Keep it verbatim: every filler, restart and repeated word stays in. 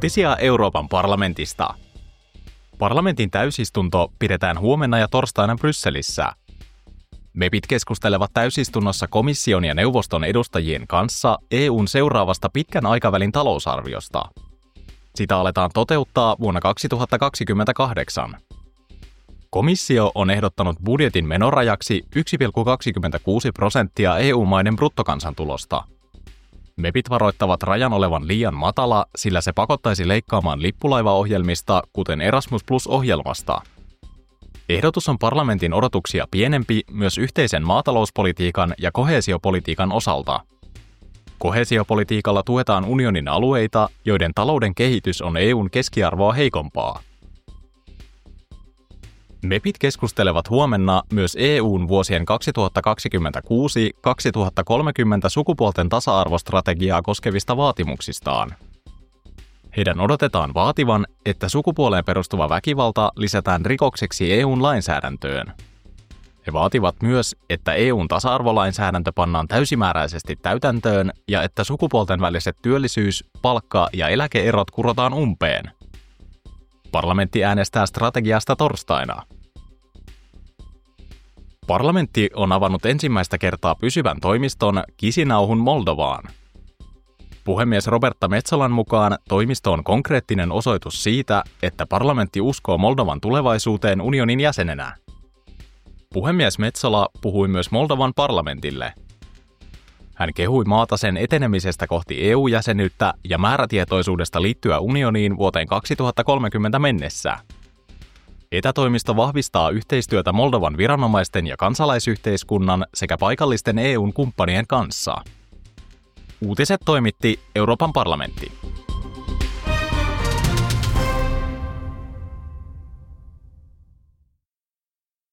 Uutisia Euroopan parlamentista. Parlamentin täysistunto pidetään huomenna ja torstaina Brysselissä. MEPit keskustelevat täysistunnossa komission ja neuvoston edustajien kanssa E U:n seuraavasta pitkän aikavälin talousarviosta. Sitä aletaan toteuttaa vuonna kaksituhattakaksikymmentäkahdeksan. Komissio on ehdottanut budjetin menorajaksi yksi pilkku kaksikymmentäkuusi prosenttia E U-maiden bruttokansantulosta. MEPit varoittavat rajan olevan liian matala, sillä se pakottaisi leikkaamaan lippulaivaohjelmista, kuten Erasmus Plus-ohjelmasta. Ehdotus on parlamentin odotuksia pienempi myös yhteisen maatalouspolitiikan ja koheesiopolitiikan osalta. Koheesiopolitiikalla tuetaan unionin alueita, joiden talouden kehitys on E U:n keskiarvoa heikompaa. MEPit keskustelevat huomenna myös E U:n vuosien kaksituhattakaksikymmentäkuusi kaksituhattakolmekymmentä sukupuolten tasa-arvostrategiaa koskevista vaatimuksistaan. Heidän odotetaan vaativan, että sukupuoleen perustuva väkivalta lisätään rikokseksi E U:n lainsäädäntöön. He vaativat myös, että E U:n tasa-arvolainsäädäntö pannaan täysimääräisesti täytäntöön ja että sukupuolten väliset työllisyys-, palkka- ja eläke-erot kurotaan umpeen. Parlamentti äänestää strategiasta torstaina. Parlamentti on avannut ensimmäistä kertaa pysyvän toimiston Chisinauhun Moldovaan. Puhemies Roberta Metsolan mukaan toimisto on konkreettinen osoitus siitä, että parlamentti uskoo Moldovan tulevaisuuteen unionin jäsenenä. Puhemies Metsola puhui myös Moldovan parlamentille. Hän kehui maata sen etenemisestä kohti E U-jäsenyyttä ja määrätietoisuudesta liittyä unioniin vuoteen kaksituhattakolmekymmentä mennessä. Etätoimisto vahvistaa yhteistyötä Moldovan viranomaisten ja kansalaisyhteiskunnan sekä paikallisten E U:n kumppanien kanssa. Uutiset toimitti Euroopan parlamentti.